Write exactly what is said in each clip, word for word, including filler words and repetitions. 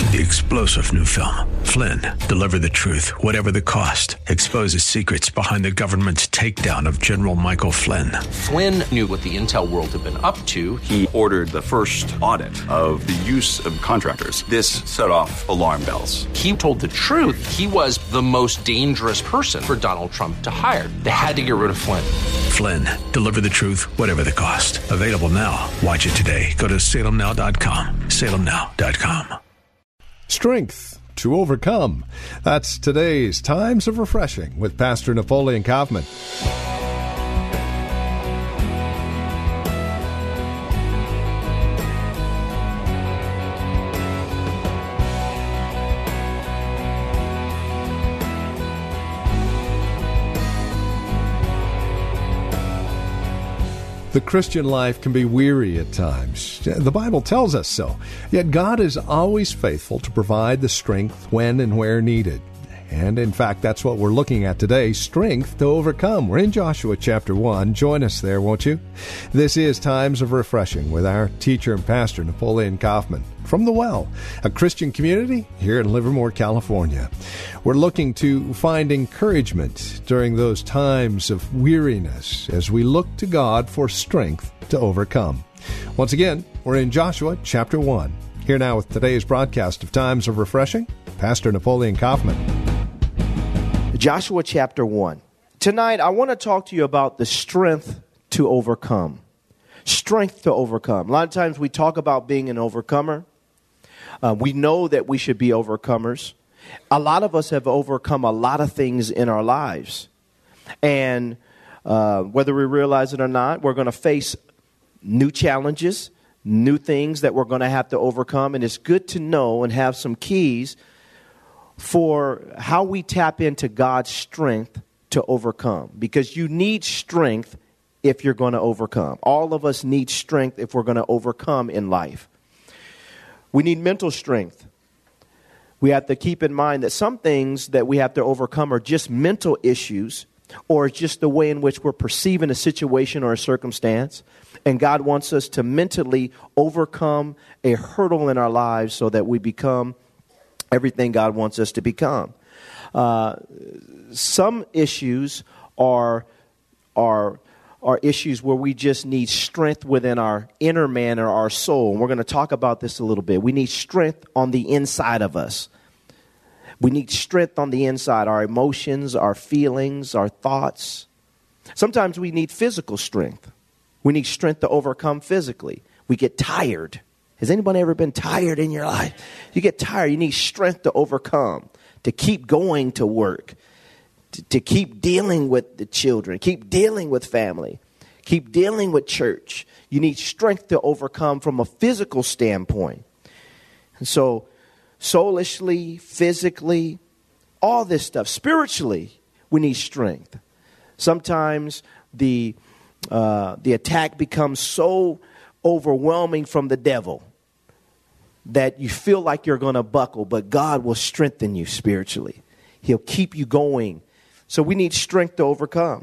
The explosive new film, Flynn, deliver the truth, whatever the cost. Exposes secrets behind the government's takedown of General Michael Flynn. Flynn knew what the intel world had been up to. He ordered the first audit of the use of contractors. This set off alarm bells. He told the truth. He was the most dangerous person for Donald Trump to hire. They had to get rid of Flynn. Flynn, deliver the truth, whatever the cost. Available now. Watch it today. Go to salem now dot com. salem now dot com. Strength to overcome. That's today's Times of Refreshing with Pastor Napoleon Kaufman. The Christian life can be weary at times. The Bible tells us so. Yet God is always faithful to provide the strength when and where needed. And in fact, that's what we're looking at today, strength to overcome. We're in Joshua chapter one. Join us there, won't you? This is Times of Refreshing with our teacher and pastor, Napoleon Kaufman, from The Well, a Christian community here in Livermore, California. We're looking to find encouragement during those times of weariness as we look to God for strength to overcome. Once again, we're in Joshua chapter one. Here now with today's broadcast of Times of Refreshing, Pastor Napoleon Kaufman. Joshua chapter one. Tonight, I want to talk to you about the strength to overcome. Strength to overcome. A lot of times we talk about being an overcomer. Uh, we know that we should be overcomers. A lot of us have overcome a lot of things in our lives. And uh, whether we realize it or not, we're going to face new challenges, new things that we're going to have to overcome. And it's good to know and have some keys for how we tap into God's strength to overcome. Because you need strength if you're going to overcome. All of us need strength if we're going to overcome in life. We need mental strength. We have to keep in mind that some things that we have to overcome are just mental issues, or it's just the way in which we're perceiving a situation or a circumstance. And God wants us to mentally overcome a hurdle in our lives so that we become everything God wants us to become. Uh, some issues are are are issues where we just need strength within our inner man or our soul. And we're going to talk about this a little bit. We need strength on the inside of us. We need strength on the inside, our emotions, our feelings, our thoughts. Sometimes we need physical strength. We need strength to overcome physically. We get tired. Has anybody ever been tired in your life? You get tired. You need strength to overcome, to keep going to work, to, to keep dealing with the children, keep dealing with family, keep dealing with church. You need strength to overcome from a physical standpoint. And so soulishly, physically, all this stuff, spiritually, we need strength. Sometimes the uh, the attack becomes so overwhelming from the devil that you feel like you're going to buckle, but God will strengthen you spiritually. He'll keep you going. So we need strength to overcome.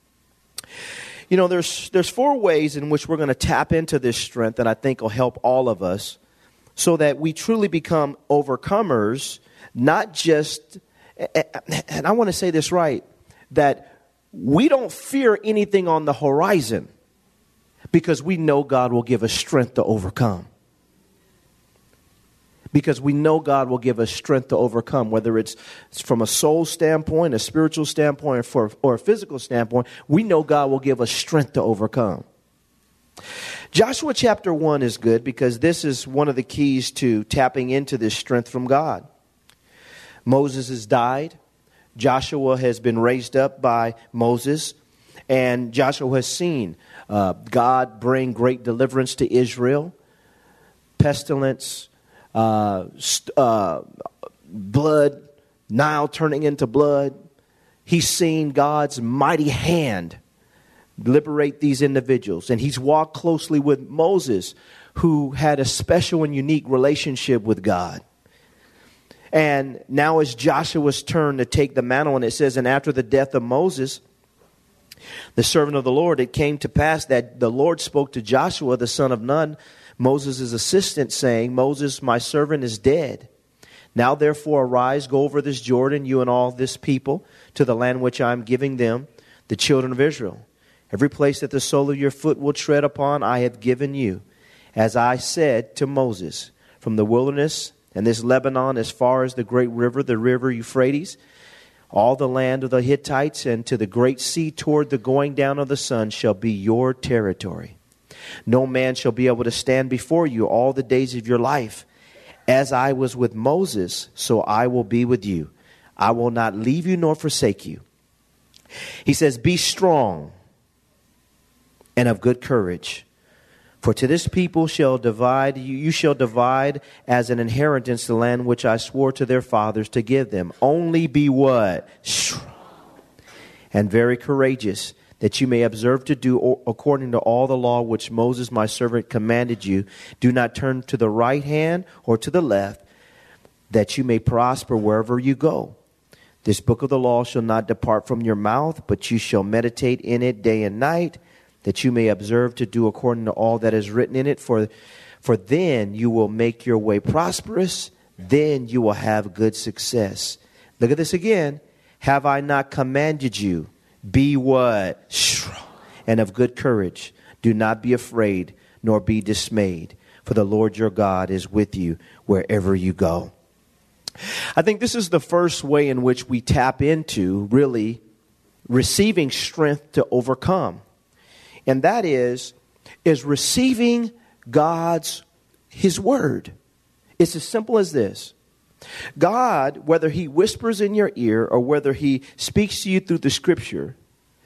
You know, there's there's four ways in which we're going to tap into this strength that I think will help all of us so that we truly become overcomers, not just, and I want to say this right, that we don't fear anything on the horizon because we know God will give us strength to overcome. Because we know God will give us strength to overcome, whether it's from a soul standpoint, a spiritual standpoint, or, or a physical standpoint. We know God will give us strength to overcome. Joshua chapter one is good because this is one of the keys to tapping into this strength from God. Moses has died. Joshua has been raised up by Moses. And Joshua has seen uh, God bring great deliverance to Israel. Pestilence, Uh, uh, blood, Nile turning into blood. He's seen God's mighty hand liberate these individuals. And he's walked closely with Moses, who had a special and unique relationship with God. And now it's Joshua's turn to take the mantle. And it says, and after the death of Moses, the servant of the Lord, it came to pass that the Lord spoke to Joshua, the son of Nun, Moses' assistant, saying, Moses, my servant, is dead. Now therefore arise, go over this Jordan, you and all this people, to the land which I am giving them, the children of Israel. Every place that the sole of your foot will tread upon, I have given you, as I said to Moses, from the wilderness and this Lebanon as far as the great river, the river Euphrates, all the land of the Hittites, and to the great sea toward the going down of the sun shall be your territory. No man shall be able to stand before you all the days of your life. As I was with Moses, so I will be with you. I will not leave you nor forsake you. He says, be strong and of good courage. For to this people shall divide, you, you shall divide as an inheritance the land which I swore to their fathers to give them. Only be what? Strong and very courageous, that you may observe to do according to all the law which Moses my servant commanded you. Do not turn to the right hand or to the left, that you may prosper wherever you go. This book of the law shall not depart from your mouth, but you shall meditate in it day and night, that you may observe to do according to all that is written in it. For, for then you will make your way prosperous, then you will have good success. Look at this again. Have I not commanded you? Be what? Strong and of good courage. Do not be afraid, nor be dismayed, for the Lord your God is with you wherever you go. I think this is the first way in which we tap into really receiving strength to overcome. And that is, is receiving God's, His word. It's as simple as this. God, whether He whispers in your ear or whether He speaks to you through the scripture,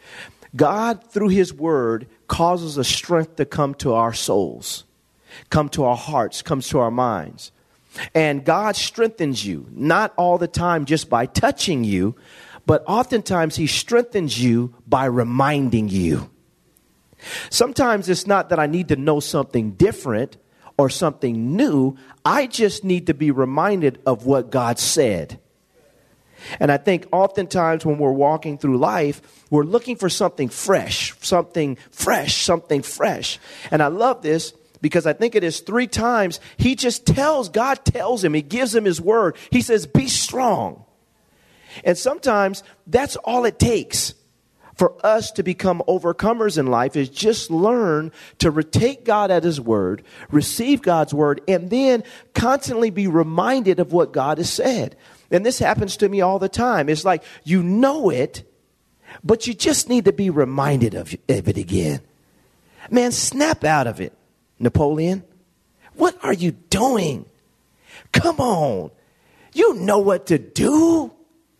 God, through His word, causes a strength to come to our souls, come to our hearts, comes to our minds. And God strengthens you, not all the time just by touching you, but oftentimes He strengthens you by reminding you. Sometimes it's not that I need to know something different or something new. I just need to be reminded of what God said. And I think oftentimes when we're walking through life, we're looking for something fresh, something fresh, something fresh. And I love this because I think it is three times he just tells, God tells him, He gives him His word. He says, be strong. And sometimes that's all it takes for us to become overcomers in life, is just learn to take God at His word, receive God's word, and then constantly be reminded of what God has said. And this happens to me all the time. It's like you know it, but you just need to be reminded of, of it again. Man, snap out of it, Napoleon. What are you doing? Come on. You know what to do.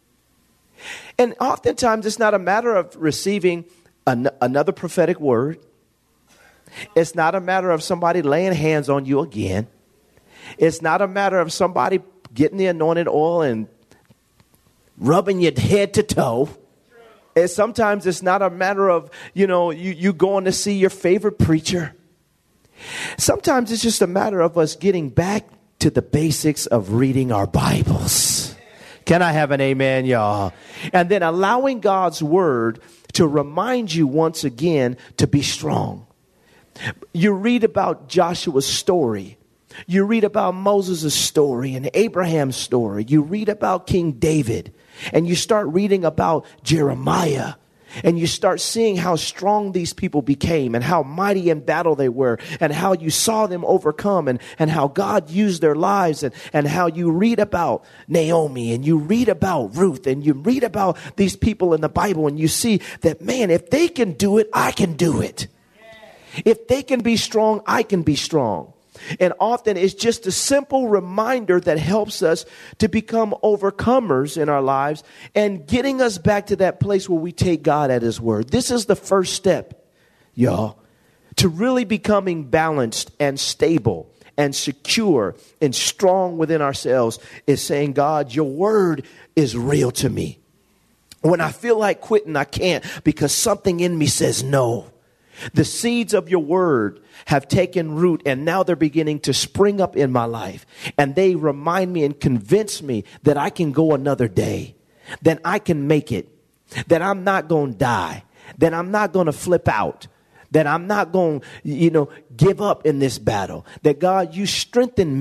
And oftentimes it's not a matter of receiving an, another prophetic word. It's not a matter of somebody laying hands on you again. It's not a matter of somebody getting the anointed oil and rubbing your head to toe. And sometimes it's not a matter of, you know, you, you going to see your favorite preacher. Sometimes it's just a matter of us getting back to the basics of reading our Bibles. Can I have an amen, y'all? And then allowing God's word to remind you once again to be strong. You read about Joshua's story. You read about Moses' story and Abraham's story. You read about King David. And you start reading about Jeremiah. And you start seeing how strong these people became and how mighty in battle they were and how you saw them overcome and, and how God used their lives and, and how you read about Naomi and you read about Ruth and you read about these people in the Bible and you see that, man, if they can do it, I can do it. If they can be strong, I can be strong. And often it's just a simple reminder that helps us to become overcomers in our lives and getting us back to that place where we take God at His word. This is the first step, y'all, to really becoming balanced and stable and secure and strong within ourselves is saying, God, your word is real to me. When I feel like quitting, I can't because something in me says no. The seeds of your word have taken root and now they're beginning to spring up in my life. And they remind me and convince me that I can go another day, that I can make it, that I'm not going to die, that I'm not going to flip out, that I'm not going to, you know, give up in this battle, that God, you strengthen me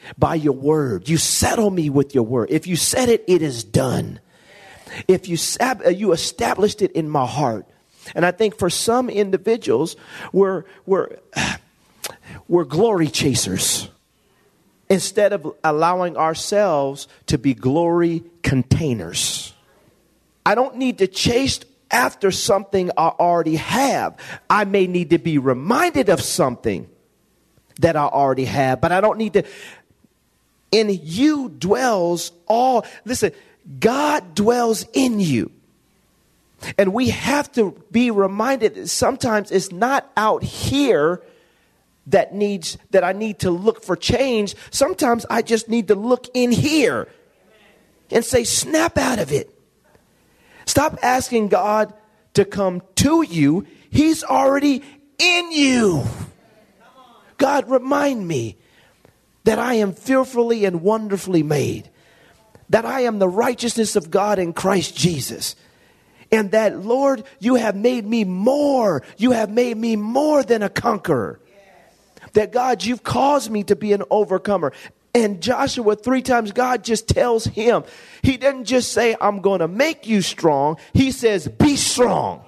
by your word. You settle me with your word. If you said it, it is done. If you sab- you established it in my heart. And I think for some individuals, we're, we're, we're glory chasers instead of allowing ourselves to be glory containers. I don't need to chase after something I already have. I may need to be reminded of something that I already have, but I don't need to. In you dwells all, listen, God dwells in you. And we have to be reminded that sometimes it's not out here that needs, that I need to look for change. Sometimes I just need to look in here and say, snap out of it. Stop asking God to come to you. He's already in you. God, remind me that I am fearfully and wonderfully made, that I am the righteousness of God in Christ Jesus, and that, Lord, you have made me more. You have made me more than a conqueror. Yes. That, God, you've caused me to be an overcomer. And Joshua, three times, God just tells him, he didn't just say, I'm going to make you strong. He says, be strong.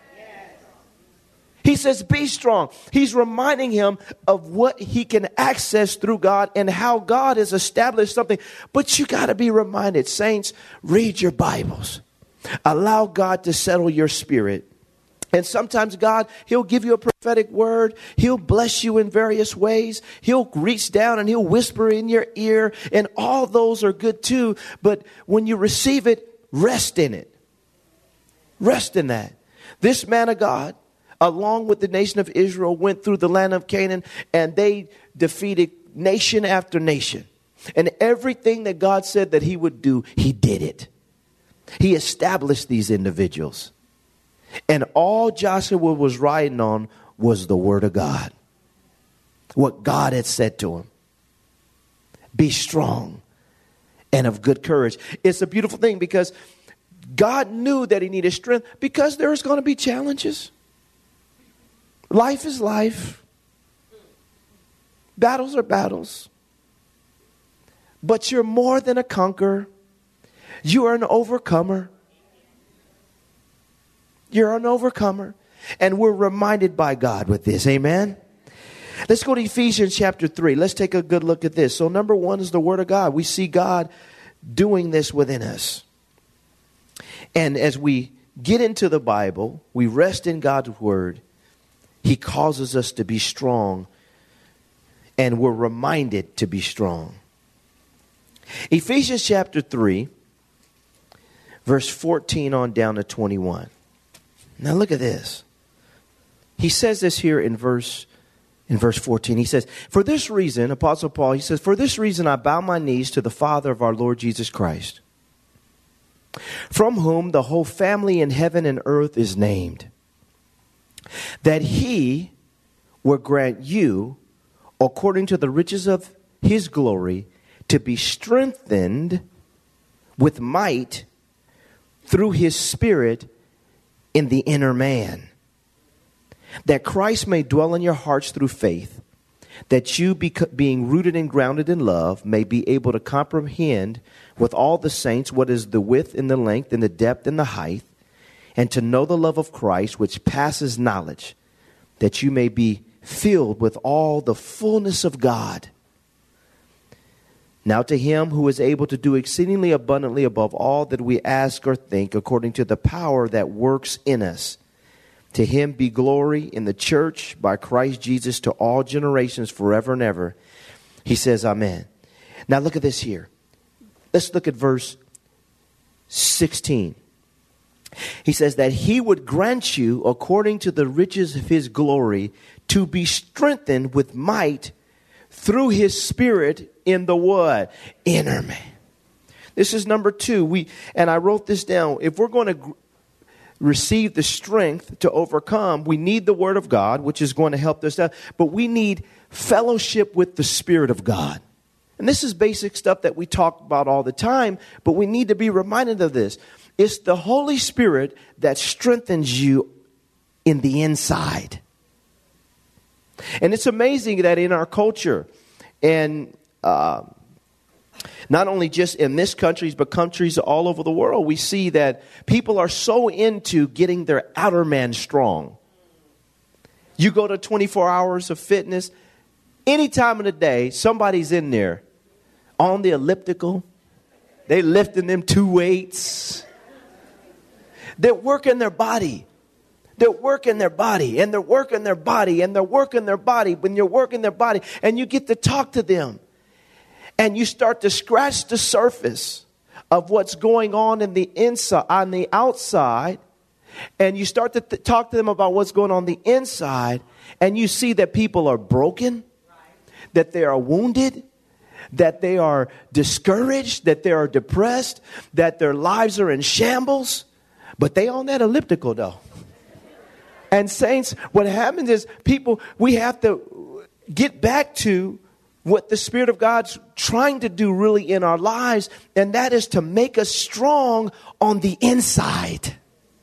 He says, be strong. He's reminding him of what he can access through God and how God has established something. But you got to be reminded, saints, read your Bibles. Allow God to settle your spirit. And sometimes God, he'll give you a prophetic word. He'll bless you in various ways. He'll reach down and he'll whisper in your ear. And all those are good too. But when you receive it, rest in it. Rest in that. This man of God, along with the nation of Israel, went through the land of Canaan, and they defeated nation after nation. And everything that God said that he would do, he did it. He established these individuals. And all Joshua was riding on was the word of God. What God had said to him. Be strong and of good courage. It's a beautiful thing because God knew that he needed strength because there's going to be challenges. Life is life. Battles are battles. But you're more than a conqueror. You are an overcomer. You're an overcomer. And we're reminded by God with this. Amen. Let's go to Ephesians chapter three. Let's take a good look at this. So number one is the word of God. We see God doing this within us. And as we get into the Bible, we rest in God's word. He causes us to be strong. And we're reminded to be strong. Ephesians chapter three. Verse fourteen on down to twenty-one. Now look at this. He says this here in verse in verse fourteen. He says, for this reason, Apostle Paul, he says, for this reason I bow my knees to the Father of our Lord Jesus Christ, from whom the whole family in heaven and earth is named, that he will grant you, according to the riches of his glory, to be strengthened with might through his Spirit in the inner man, that Christ may dwell in your hearts through faith, that you, be, being rooted and grounded in love, may be able to comprehend with all the saints what is the width and the length and the depth and the height, and to know the love of Christ, which passes knowledge, that you may be filled with all the fullness of God. Now to him who is able to do exceedingly abundantly above all that we ask or think, according to the power that works in us, to him be glory in the church by Christ Jesus to all generations forever and ever. He says, amen. Now look at this here. Let's look at verse sixteen. He says that he would grant you, according to the riches of his glory, to be strengthened with might through his Spirit in the what? Inner man. This is number two. We and I wrote this down. If we're going to gr- receive the strength to overcome, we need the word of God, which is going to help us out. But we need fellowship with the Spirit of God. And this is basic stuff that we talk about all the time, but we need to be reminded of this. It's the Holy Spirit that strengthens you in the inside. And it's amazing that in our culture, and uh, not only just in this country, but countries all over the world, we see that people are so into getting their outer man strong. You go to twenty-four hours of fitness, any time of the day, somebody's in there on the elliptical. They lifting them two weights. They're working their body. They're working their body and they're working their body and they're working their body. When you're working their body and you get to talk to them and you start to scratch the surface of what's going on in the inside, on the outside, and you start to th- talk to them about what's going on the inside, and you see that people are broken, that they are wounded, that they are discouraged, that they are depressed, that their lives are in shambles, but they on that elliptical though. And saints, what happens is people, we have to get back to what the Spirit of God's trying to do really in our lives, and that is to make us strong on the inside.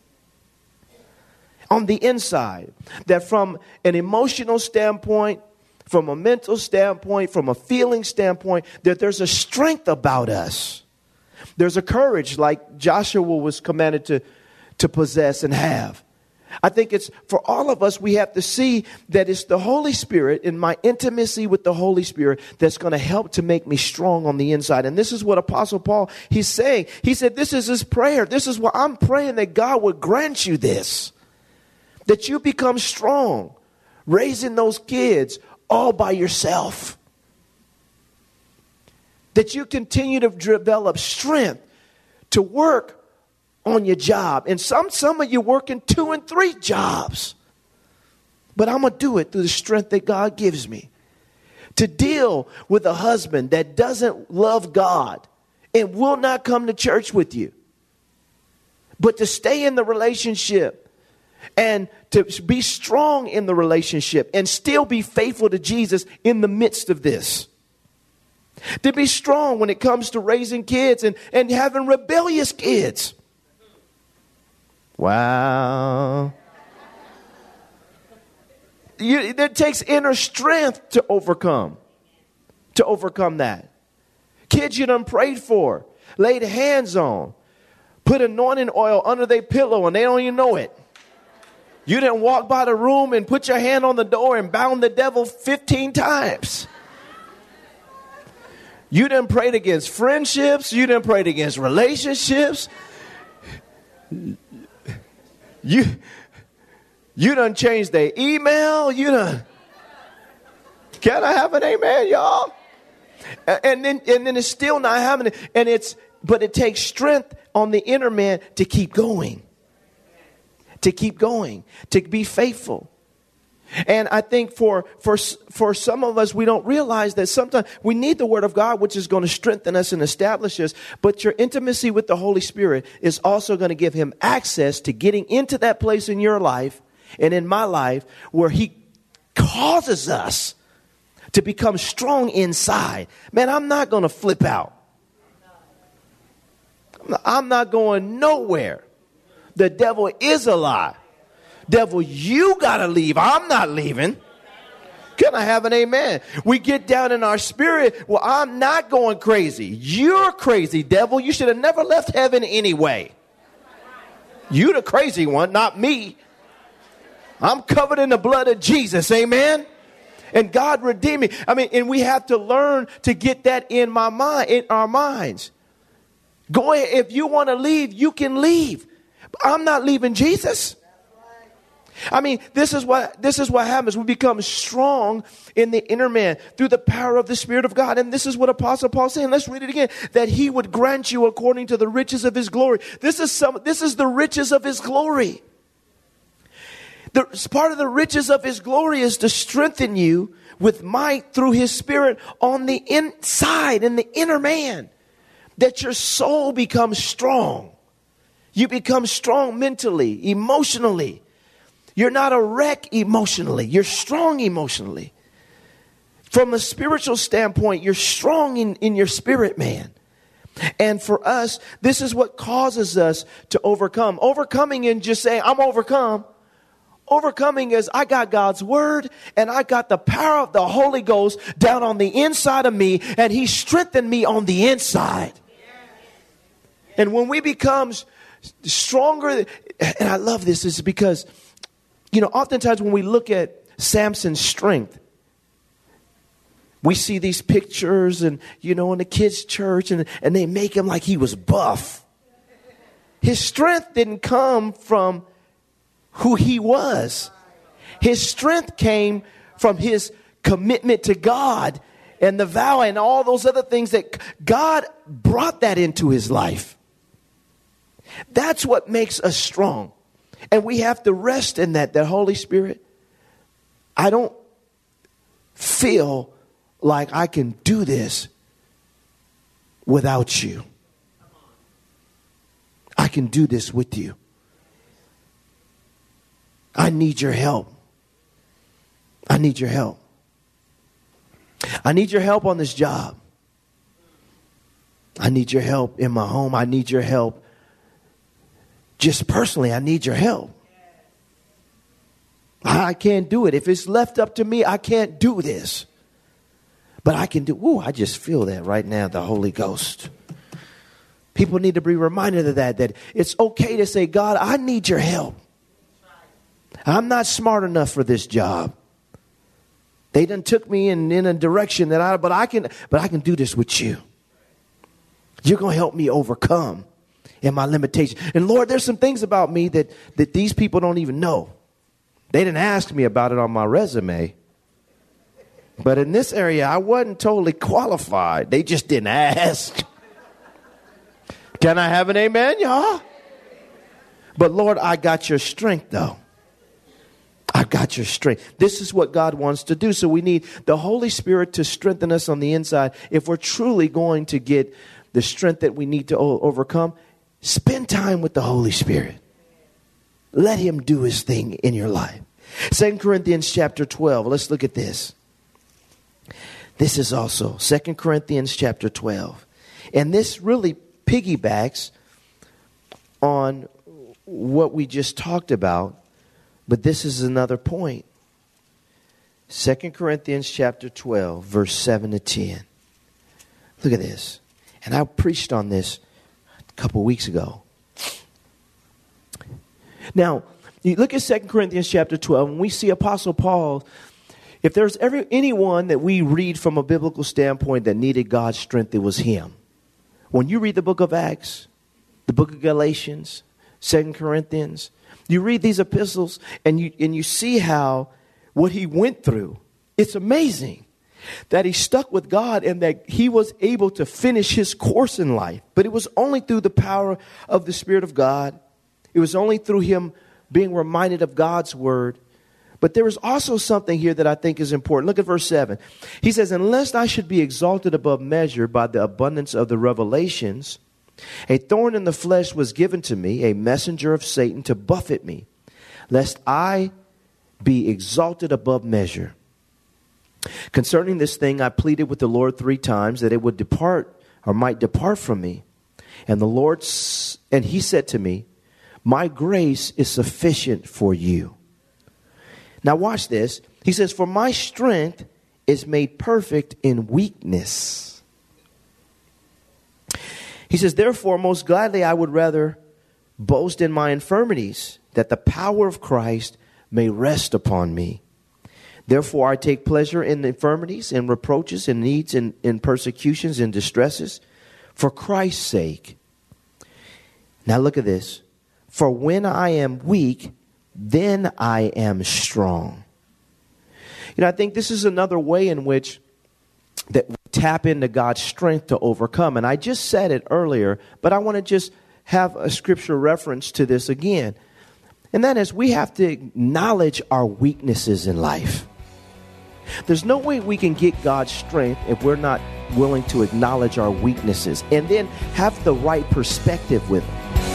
On the inside. That from an emotional standpoint, from a mental standpoint, from a feeling standpoint, that there's a strength about us. There's a courage like Joshua was commanded to, to possess and have. I think it's for all of us, we have to see that it's the Holy Spirit and my intimacy with the Holy Spirit that's going to help to make me strong on the inside. And this is what Apostle Paul, he's saying. He said, this is his prayer. This is what I'm praying, that God would grant you this, that you become strong, raising those kids all by yourself, that you continue to develop strength to work on your job. And some, some of you working two and three jobs. But I'm going to do it through the strength that God gives me. To deal with a husband that doesn't love God and will not come to church with you. But to stay in the relationship and to be strong in the relationship and still be faithful to Jesus in the midst of this. To be strong when it comes to raising kids and, and having rebellious kids. Wow. You, it takes inner strength to overcome. To overcome that. Kids you done prayed for, laid hands on, put anointing oil under their pillow and they don't even know it. You didn't walk by the room and put your hand on the door and bound the devil fifteen times. You didn't pray against friendships. You didn't pray against relationships. You, you done changed their email. You done. Can I have an amen, y'all? And then, and then it's still not happening. And it's, but it takes strength on the inner man to keep going. To keep going. To be faithful. And I think for, for, for some of us, we don't realize that sometimes we need the Word of God, which is going to strengthen us and establish us. But your intimacy with the Holy Spirit is also going to give him access to getting into that place in your life and in my life where he causes us to become strong inside. Man, I'm not going to flip out. I'm not going nowhere. The devil is a lie. Devil, you got to leave. I'm not leaving. Can I have an amen? We get down in our spirit. Well, I'm not going crazy. You're crazy, devil. You should have never left heaven anyway. You the crazy one, not me. I'm covered in the blood of Jesus. Amen. And God redeemed me. I mean, and we have to learn to get that in my mind, in our minds. Go ahead. If you want to leave, you can leave. I'm not leaving Jesus. I mean, this is what this is what happens. We become strong in the inner man through the power of the Spirit of God. And this is what Apostle Paul is saying. Let's read it again. That he would grant you according to the riches of his glory. This is some. This is the riches of his glory. The part of the riches of his glory is to strengthen you with might through his Spirit on the inside, in the inner man, that your soul becomes strong. You become strong mentally, emotionally. You're not a wreck emotionally. You're strong emotionally. From a spiritual standpoint, you're strong in, in your spirit, man. And for us, this is what causes us to overcome. Overcoming and just saying, I'm overcome. Overcoming is I got God's word and I got the power of the Holy Ghost down on the inside of me, and he strengthened me on the inside. And when we become stronger, and I love this, is because, you know, oftentimes when we look at Samson's strength, we see these pictures and, you know, in the kids' church, and, and they make him like he was buff. His strength didn't come from who he was. His strength came from his commitment to God and the vow and all those other things that God brought that into his life. That's what makes us strong. And we have to rest in that, that Holy Spirit, I don't feel like I can do this without you. I can do this with you. I need your help. I need your help. I need your help on this job. I need your help in my home. I need your help. Just personally, I need your help. I can't do it. If it's left up to me, I can't do this. But I can do, ooh, I just feel that right now, the Holy Ghost. People need to be reminded of that, that it's okay to say, God, I need your help. I'm not smart enough for this job. They done took me in, in a direction that I, but I can, but I can do this with you. You're going to help me overcome in my limitations. And Lord, there's some things about me that, that these people don't even know. They didn't ask me about it on my resume. But in this area, I wasn't totally qualified. They just didn't ask. Can I have an amen, y'all? But Lord, I got your strength, though. I got your strength. This is what God wants to do. So we need the Holy Spirit to strengthen us on the inside. If we're truly going to get the strength that we need to o- overcome, spend time with the Holy Spirit. Let him do his thing in your life. Second Corinthians chapter twelve. Let's look at this. This is also Second Corinthians chapter twelve. And this really piggybacks on what we just talked about. But this is another point. Second Corinthians chapter twelve, verse seven to ten. Look at this. And I preached on this a couple weeks ago. Now, you look at Second Corinthians chapter twelve, and we see Apostle Paul. If there's ever anyone that we read from a biblical standpoint that needed God's strength, it was him. When you read the book of Acts, the book of Galatians, Second Corinthians, you read these epistles and you and you see how what he went through. It's amazing that he stuck with God and that he was able to finish his course in life. But it was only through the power of the Spirit of God. It was only through him being reminded of God's word. But there is also something here that I think is important. Look at verse seven. He says, unless I should be exalted above measure by the abundance of the revelations, a thorn in the flesh was given to me, a messenger of Satan to buffet me, lest I be exalted above measure. Concerning this thing, I pleaded with the Lord three times that it would depart or might depart from me. And the Lord, and he said to me, my grace is sufficient for you. Now watch this. He says, for my strength is made perfect in weakness. He says, therefore, most gladly I would rather boast in my infirmities, that the power of Christ may rest upon me. Therefore, I take pleasure in infirmities and reproaches and needs and in persecutions and distresses for Christ's sake. Now look at this. For when I am weak, then I am strong. You know, I think this is another way in which that we tap into God's strength to overcome. And I just said it earlier, but I want to just have a scripture reference to this again. And that is, we have to acknowledge our weaknesses in life. There's no way we can get God's strength if we're not willing to acknowledge our weaknesses and then have the right perspective with them.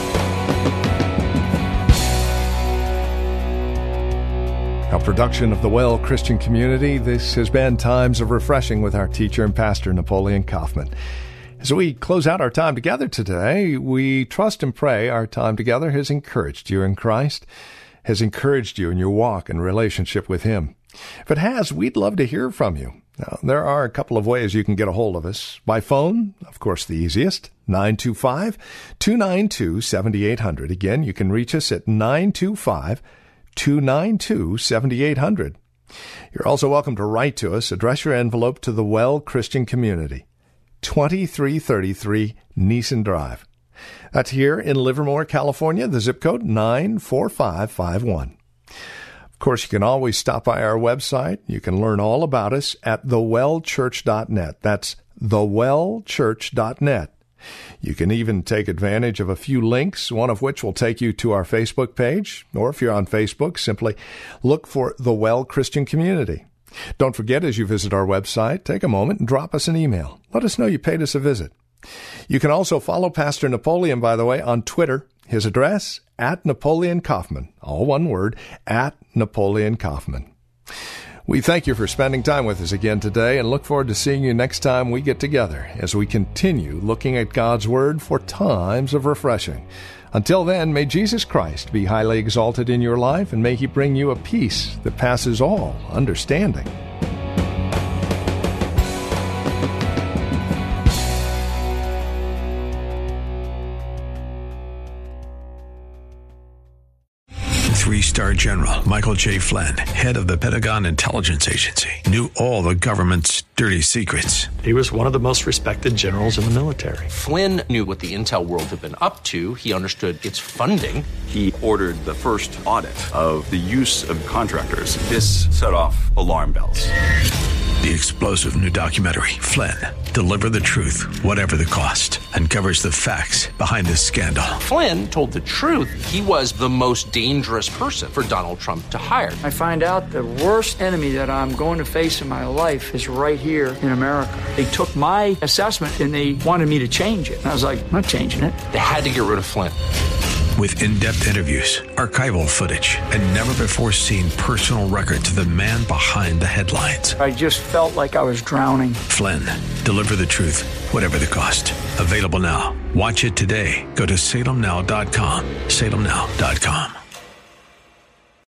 A production of the Well Christian Community, this has been Times of Refreshing with our teacher and pastor, Napoleon Kaufman. As we close out our time together today, we trust and pray our time together has encouraged you in Christ. has encouraged you in your walk and relationship with Him. If it has, we'd love to hear from you. Now, there are a couple of ways you can get a hold of us. By phone, of course, the easiest, nine two five, two nine two, seven eight zero zero. Again, you can reach us at nine two five, two nine two, seven eight zero zero. You're also welcome to write to us. Address your envelope to the Well Christian Community, twenty-three thirty-three Neeson Drive. That's here in Livermore, California, the zip code nine four five five one. Of course, you can always stop by our website. You can learn all about us at the well church dot net. That's the well church dot net. You can even take advantage of a few links, one of which will take you to our Facebook page. Or if you're on Facebook, simply look for The Well Christian Community. Don't forget, as you visit our website, take a moment and drop us an email. Let us know you paid us a visit. You can also follow Pastor Napoleon, by the way, on Twitter. His address, at Napoleon Kaufman. All one word, at Napoleon Kaufman. We thank you for spending time with us again today and look forward to seeing you next time we get together as we continue looking at God's Word for times of refreshing. Until then, may Jesus Christ be highly exalted in your life and may He bring you a peace that passes all understanding. Three-star General Michael J. Flynn, head of the Pentagon Intelligence Agency, knew all the government's dirty secrets. He was one of the most respected generals in the military. Flynn knew what the intel world had been up to. He understood its funding. He ordered the first audit of the use of contractors. This set off alarm bells. The explosive new documentary, Flynn, Deliver the Truth, Whatever the Cost, uncovers the facts behind this scandal. Flynn told the truth. He was the most dangerous person for Donald Trump to hire. I find out the worst enemy that I'm going to face in my life is right here in America. They took my assessment and they wanted me to change it. And I was like, I'm not changing it. They had to get rid of Flynn. With in-depth interviews, archival footage, and never-before-seen personal records of the man behind the headlines. I just felt like I was drowning. Flynn, Deliver the Truth, Whatever the Cost. Available now. Watch it today. Go to salem now dot com. salem now dot com.